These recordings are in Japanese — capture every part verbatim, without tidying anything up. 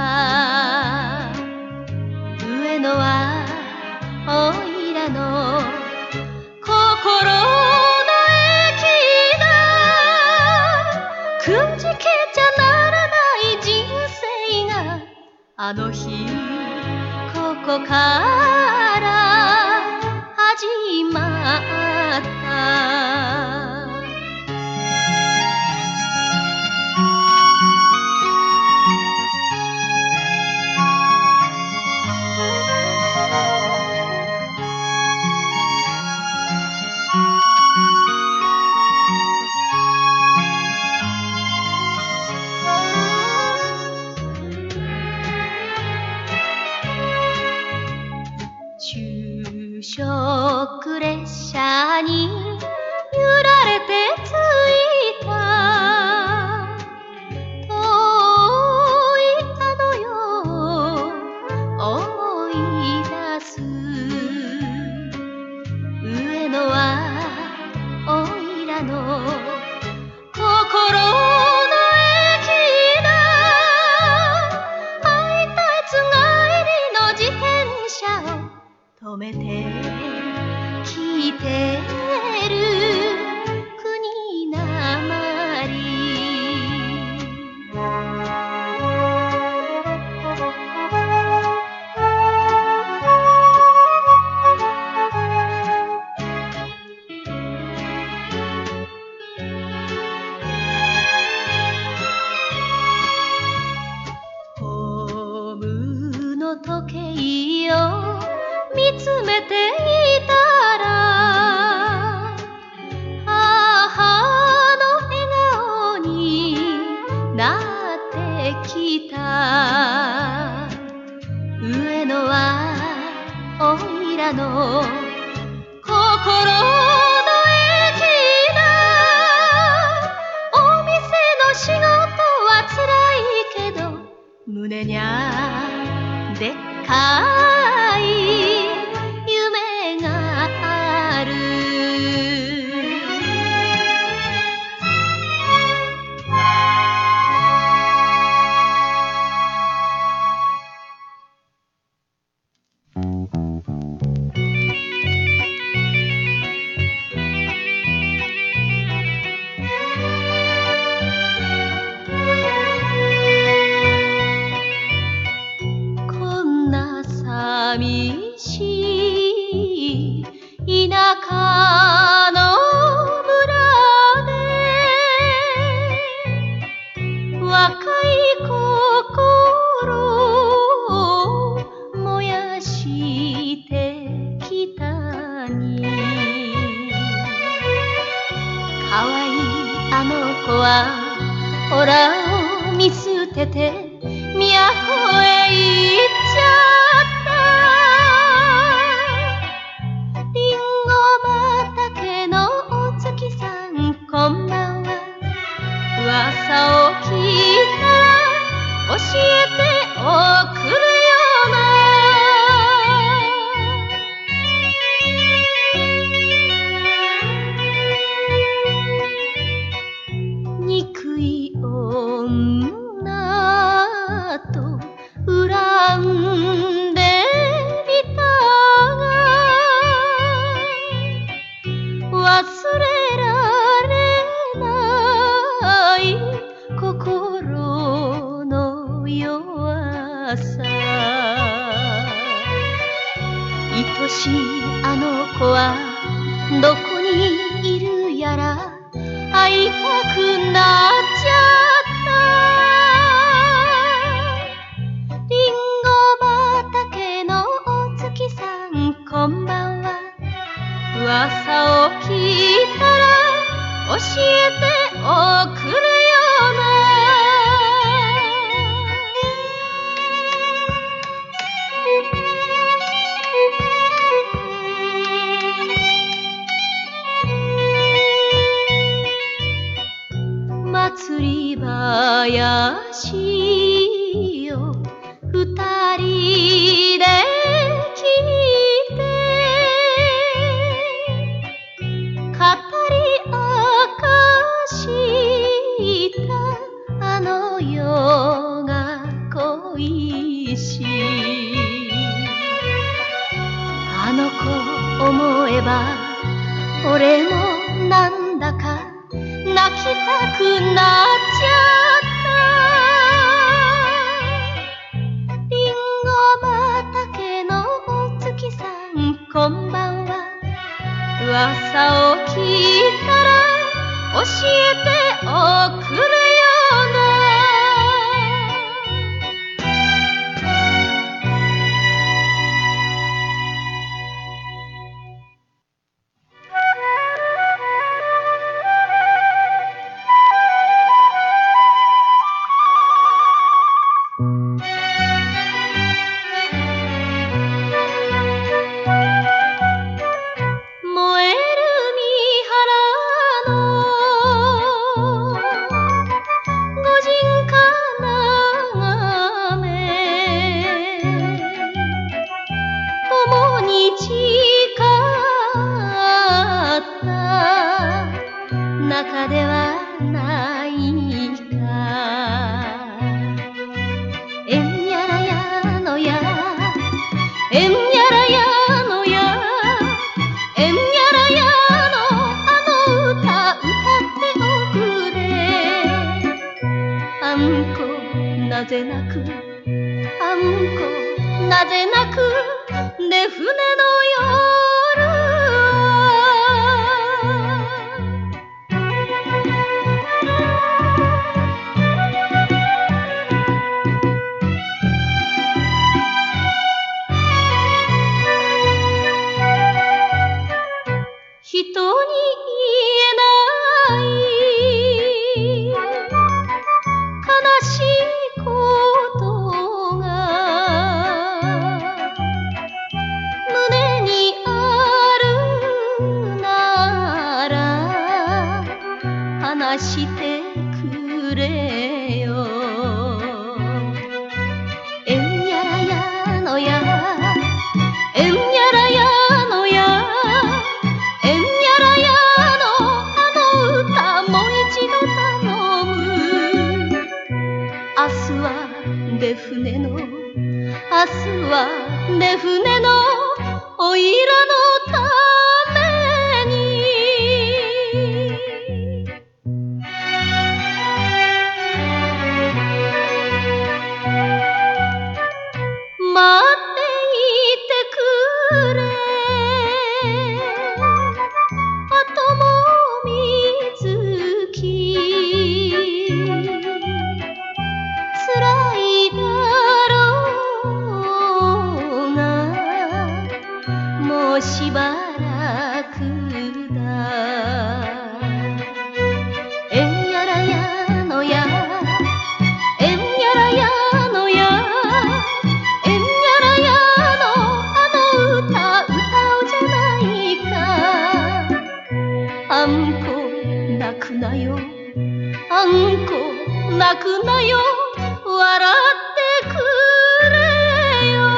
上野はおいらの心の駅だ。くじけちゃならない人生があの日ここから始まった。就職列車に揺られて着いた遠いあの世を思い出す。上野はおいらの心の駅だ。会いたいつがえりの自転車を止めて聞いてる国なまり。ホームの時計を見つめていたら母の笑顔になってきた。上野はおいらの心の駅だ。お店の仕事はつらいけど胸にゃでっかい夢がある。こんな寂しい田舎の村で若い心を燃やしてきたに。かわいいあの子はオラを見捨てて都へ行っちゃった。リンゴ畑のお月さんこんばんは。噂を聞いたら教えておくれよな。憎い女と恨んでみたが忘れられない心の弱さ。愛しいあの子はどこにいるやら会いたくなっちゃった。リンゴ畑のお月さんこんばんは。噂を聞いたら教えておくれよな。祭り林を二人で聞いて語り明かしたあの世が恋しあの子思えば俺もなんだか泣きたくなっちゃったリンゴ畑のお月さんこんばんは噂を聞いたら教えておくれよな中ではないかえんやらやのやえんやらやのやえんやらやのあの歌歌っておくれあんこなぜ泣くあんこなぜ泣くね船の夜人に言えない悲しいことが胸にあるなら話してくれよえんやらやのやえんやらやのや明日は出船の明日は出船のおいらのために待っていてくれあともみずき辛いだろうがもうしばらくだえんやらやのやえんやらやのやえんやらやのあの歌歌おうじゃないかあんこ泣くなよあんこ泣くなよ笑ってくれよ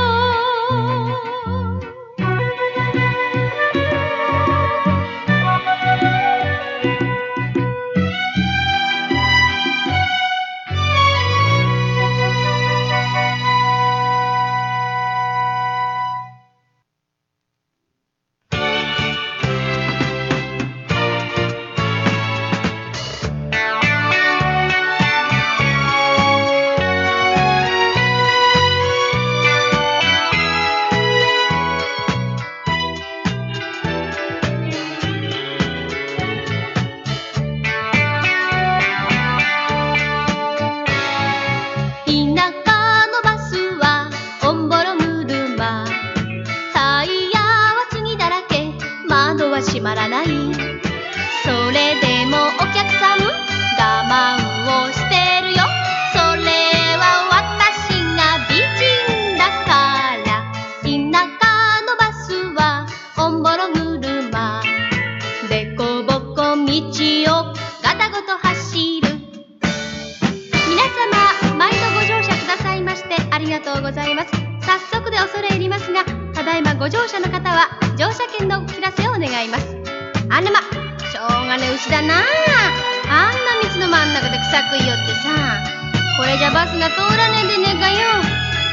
閉まらないそれでもお客さん我慢をしてるよそれは私が美人だから田舎のバスはおんぼろ車でこぼこ道をガタゴト走る皆様毎度ご乗車くださいましてありがとうございます早速で恐れ入りますがただいまご乗車の方は乗車券のお知らせを願いますあらま、しょうがね牛だなあんな道の真ん中で草食いよってさこれじゃバスが通らねえでねえかよ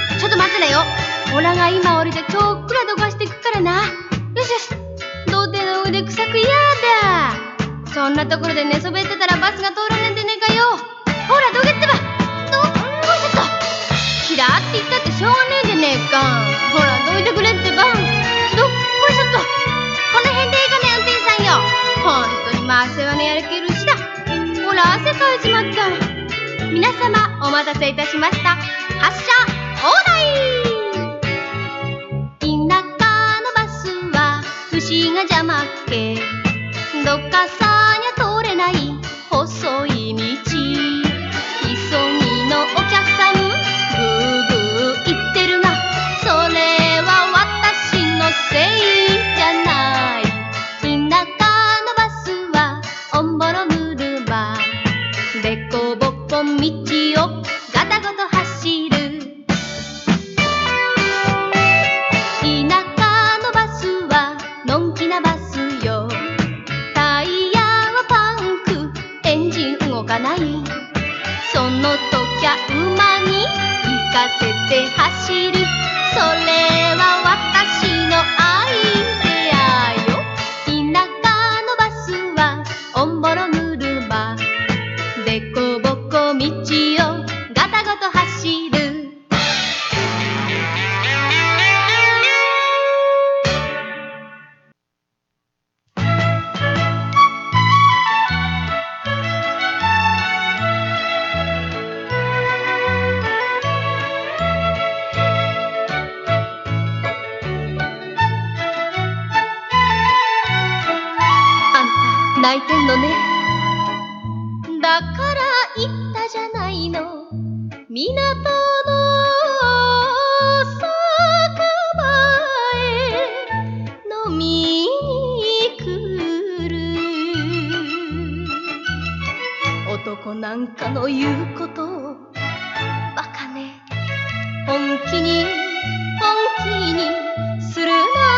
ちょっと待ってなよ。おらが今俺じゃちょっくらどかしてくからな。よしよし。土手の腕臭くやだ。そんなところで寝そべってたらバスが通らねえんでねえかよ。ほらどけってば。どっこいしょっと。キラって言ったってしょうがねえじゃねえか。ほらどいてくれってば。どっこいしょっと。この辺でいいかね運転手さんよ。ほんとにまあ世話のやる気るしだ。ほら汗かいちまった。皆様お待たせいたしました。発車放題。田舎のバスは牛が邪魔っけ。どっかさにゃ通れない細い道。急ぎのお客さんぐーぐー言ってるが、それは私のせいじゃない。田舎のバスはおんぼろ車。でこぼこ道をガタゴト走る。田舎のバスはのんきなバスよ。タイヤはパンク、エンジン動かない。そのときゃ馬に行かせて走る。それは私のアイデアよ。田舎のバスはおんぼろ車。でこぼこ道をガタゴト走る。泣いてんのね。だから言ったじゃないの。港の酒場へ飲みに来る。男なんかの言うことをバカね。本気に本気にするなん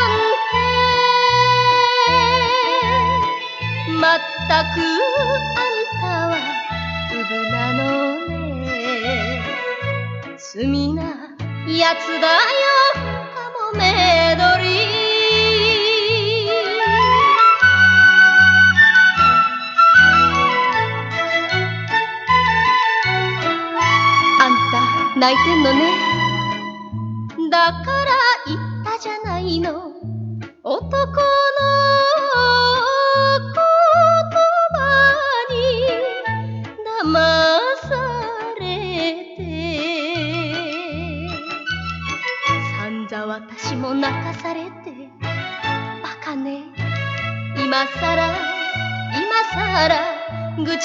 て。まったくあんたはうぶなのね。罪なやつだよカモメドリ。あんた泣いてんのね。だから言ったじゃないの。男の騙されて。さんざ私も泣かされて。バカね。今さら今さら愚痴なんか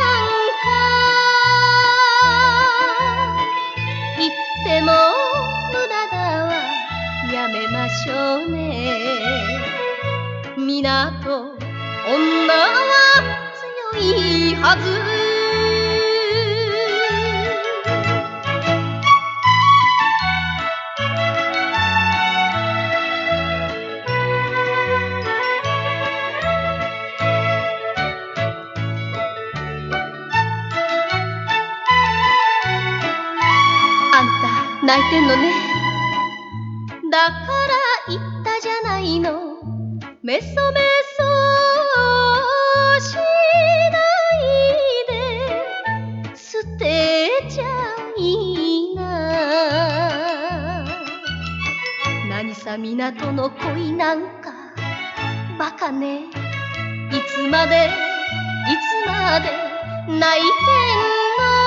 言っても無駄だわ。やめましょうね。港女は強いはず。泣いてんのね。だから言ったじゃないの。メソメソしないで捨てちゃいな。何さ港の恋なんかバカね。いつまでいつまで泣いてんの。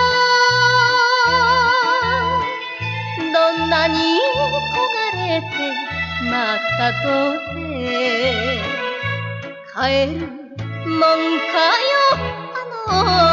どんなに焦がれて待ったとて帰るもんかよあの